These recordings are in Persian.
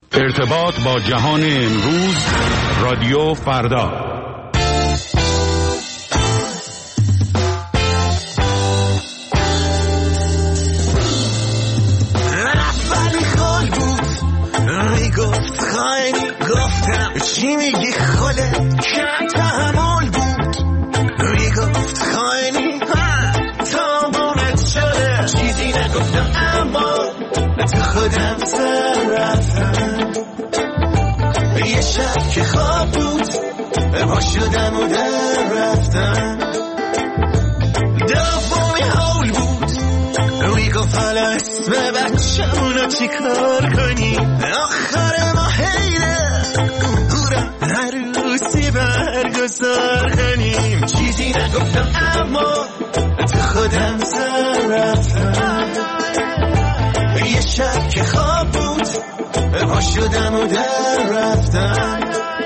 ارتباط با جهان امروز، رادیو فردا. ولی خال بود میگفت خیلی گفتم چی میگی خاله کم تحمل بود میگفت خیلی تا بومت شده چیزی نگفتم اما تو خودم سر رفتم یه شب که خواب بود پا شدم و در رفتم دومی حول بود میگفت حالا اسم بچه‌مونو چی کار کنی آخر ما حیله هورا عروسی برگزار کنیم چیزی نگفتم اما تو خودم سر رفتم یه شب که خواب بود پا شدم و در رفتم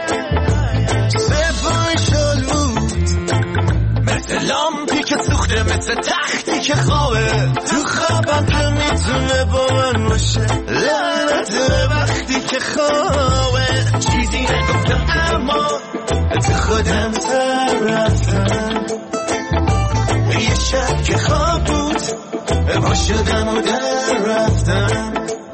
سومی شل بود مثل لامپی که سوخته مثل تختی که خوابه تو خوابم که میتونه با من باشه لعنت به وقتی که خوابه چیزی نگفتم اما تو خودم سر رفتم یه شب که خواب بود پا شدم و در رفتم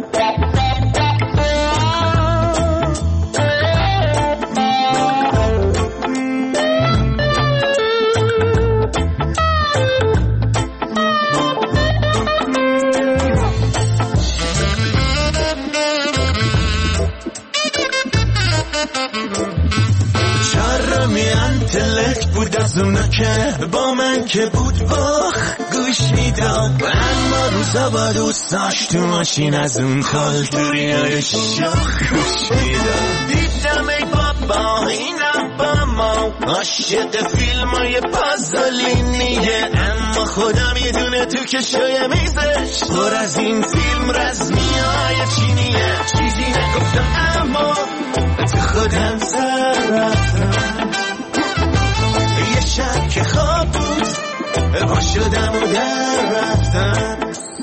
انتلکت بود از اونا که با من که بود باخ گوش میداد اما روزا با دوستاش تو ماشین از اون کالتوری های شاخ گوش میداد دیدم ای بابا اینم با ما عاشق فیلم های پازلینیه اما خودم یه دونه تو کشای میزش پر از این فیلم رزمی های چینیه چیزی نگفتم اما تو خودم سر رفتم یه شب که خواب بود پا شدم و در رفتم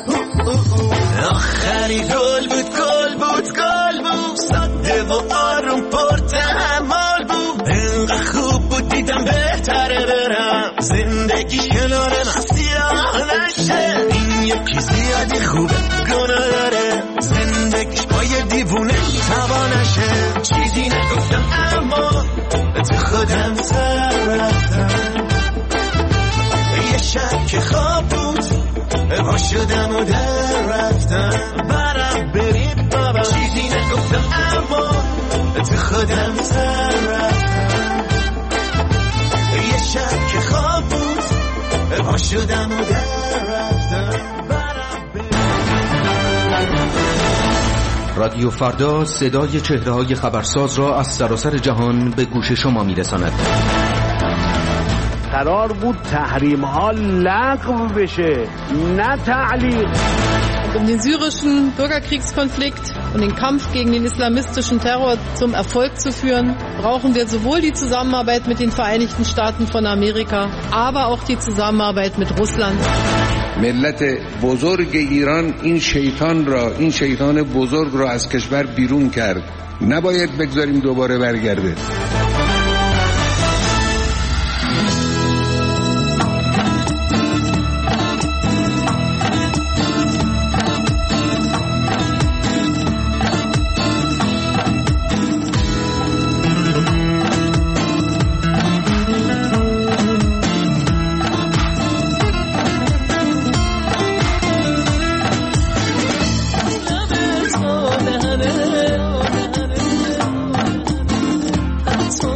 آخری گل بود گل بود گل بود ساده و آروم پر تحمل بود اینقدر خوب بود دیدم بهتره برم زندگی کنار من سیاه نشه این یکی زیادی خوبه گناه داره زندگیش با یه دیوونه توانشه چیزی نگفتم اما تو خودم سر رفتم یه شب که خواب بود پا شدم و در رفتم برم بریم بابا چیزی نگفتم اما تو خودم سر رفتم یه شب که خواب بود پا شدم و در رفتم برم بریم. رادیو فردا صدای چهره‌های خبرساز را از سراسر جهان به گوش شما می‌رساند. قرار بود تحریم ها لغو بشه نه تعلیق. Um den syrischen Bürgerkriegskonflikt und den Kampf gegen den islamistischen Terror zum Erfolg zu führen, brauchen wir sowohl die Zusammenarbeit mit den Vereinigten Staaten von Amerika, aber auch die Zusammenarbeit mit Russland. ملت بزرگ ایران این شیطان بزرگ را از کشور بیرون کرد. نباید بگذاریم دوباره برگرده. تو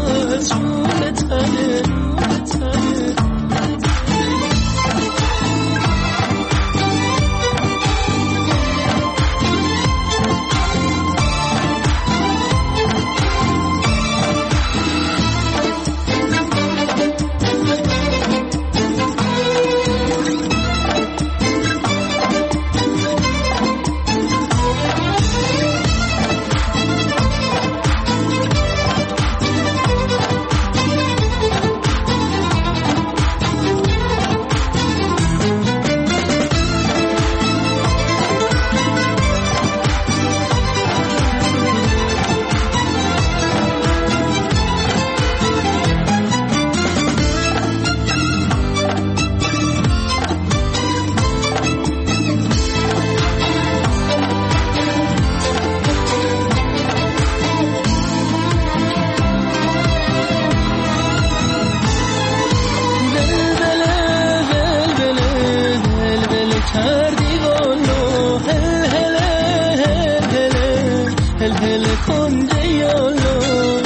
هل هل کنده یالو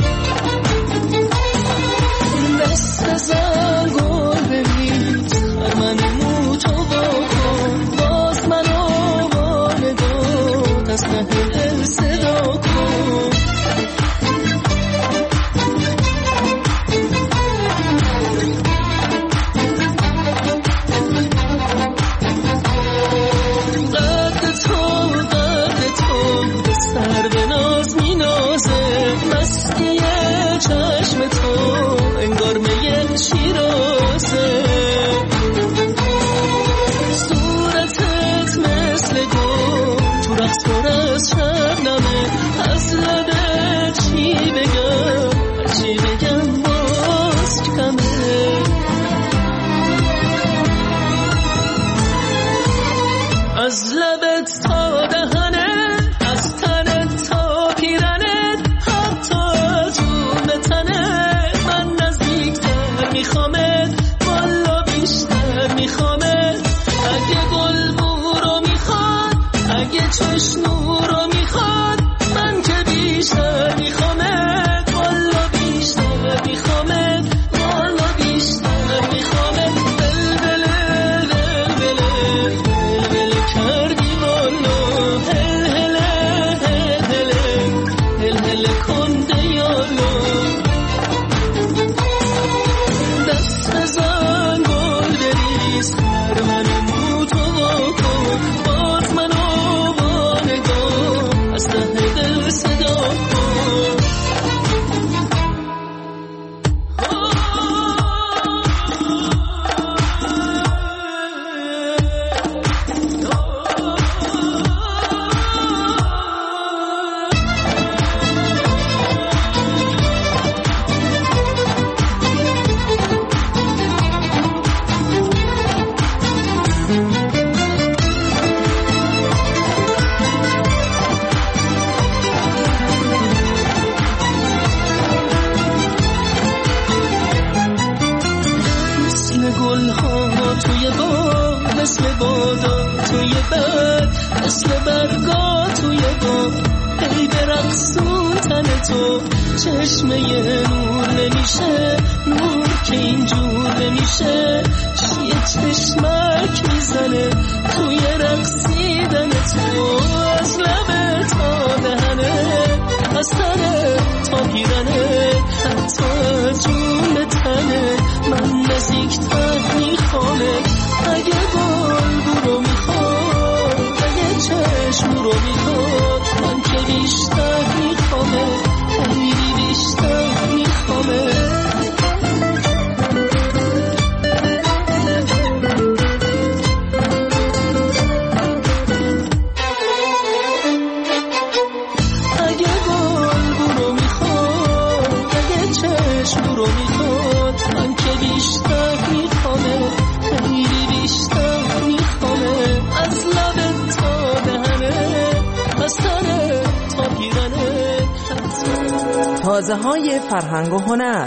دست بزن گل بریز من موتو بکن باز منو واردو دست هل صدا کن سر به ناز می نازه مستی چشم تو انگار میه شیرازه صورتت مثل گل تو رقص پر از شبنمه از لبت چی بگم باز کمه از لبت تا دهنه از تنت تا پیرنت حتی جون تنت من نزدیکتر میخوامت والا بیشتر میخوامت اگه گل بورو میخواد اگه چشنو رو میخواد من که بیشتر میخوامت والا بیشتر میخوامت والا بیشتر میخوامت بلبله بلبله بلبله کردی والا کنده یالو دست بزن گل بریز هر من موتو بکن باز منو وانگاه از ته دل صدا کن مثل بادا توی بر مثل برگا توی با ای برقصون تن تو چشمه نور نمیشه نور که اینجور نمیشه یه چشمک میزنه توی رقصیدن تو از لبه تا دهنه از تنه تا پیرنه حتی جون تنه من نزدیکتر میخوامه اگه گل برو میخواد اگه چشم رو میخواد من که بیشتر میخوامه خیلی بیشتر میخوامه اگه گل برو میخواد اگه چشم رو میخواد من که بیشتر میخوامه خیلی بیشتر میخوامه از لبت تا دهنه از تنه تا پیرنه تازه های فرهنگ و هنر.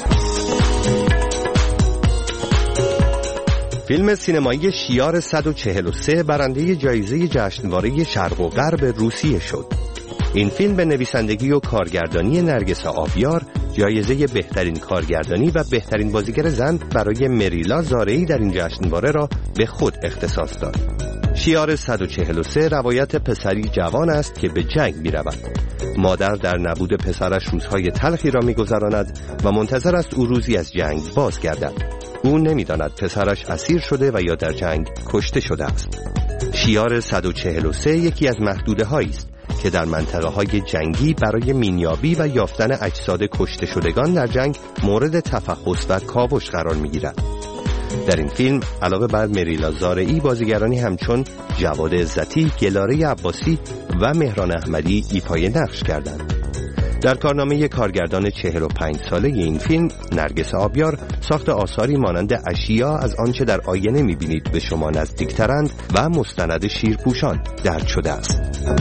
فیلم سینمایی شیار 143 برنده جایزه جشنواره شرق و غرب روسیه شد. این فیلم به نویسندگی و کارگردانی نرگس آبیار جایزه بهترین کارگردانی و بهترین بازیگر زن برای مریلا زارعی در این جشنواره را به خود اختصاص داد. شیار 143 روایت پسری جوان است که به جنگ می رود. مادر در نبود پسرش روزهای تلخی را می گذراند و منتظر است او روزی از جنگ بازگردد. او نمی داند پسرش اسیر شده و یا در جنگ کشته شده است. شیار 143 یکی از محدوده هایی است که در منطقه های جنگی برای مینیابی و یافتن اجساد کشته شدگان در جنگ مورد تفحص و کاوش قرار می گیرد. در این فیلم علاوه بر مریلا زارعی بازیگرانی همچون جواد عزتی، گلاره عباسی و مهران احمدی ایفای نقش کردند. در کارنامه کارگردان 45 ساله این فیلم نرگس آبیار ساخت آثاری مانند اشیا از آنچه در آینه می‌بینید به شما نزدیکترند و مستند شیرپوشان درج شده است.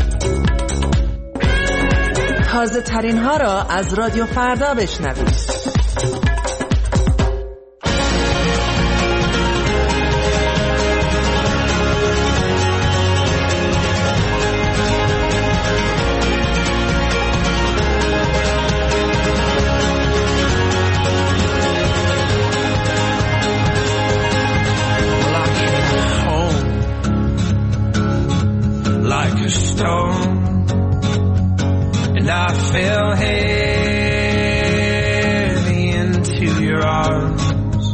تازه ترین ها را از رادیو فردا بشنوید. and I fell heavy into your arms.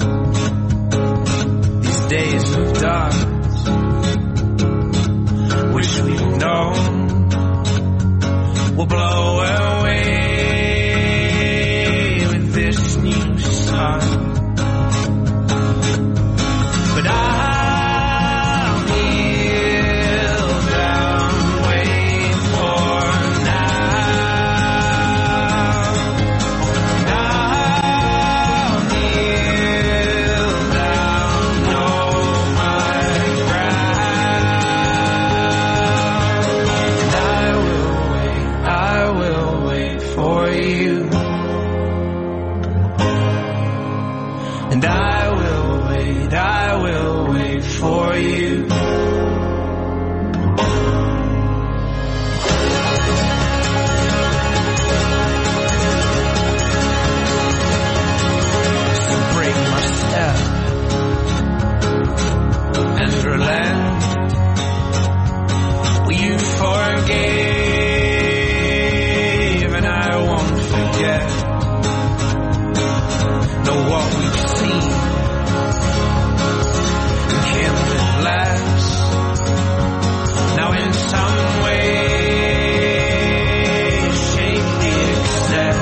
These days of dark, wish we'd known, will blow away with this new sun. But I'll kneel down, wait for now. And I'll kneel down, know my ground. And I will wait for you. And I will wait for you. So break my step and relent. Will you forgive and I won't forget. Know what we've seen last. Now in some way, shape the excess.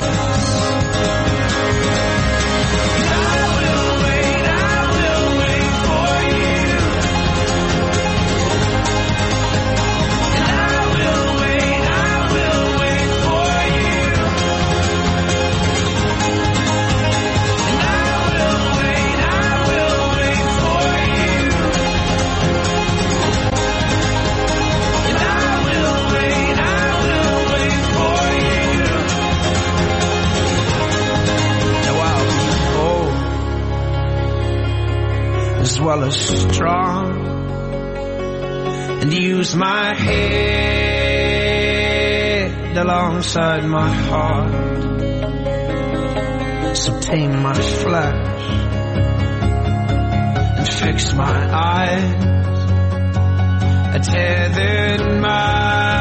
I will wait for you. And I will wait for you. And I will wait for you. As well as strong, and use my head alongside my heart. So tame my flesh and fix my eyes, a tethered mind.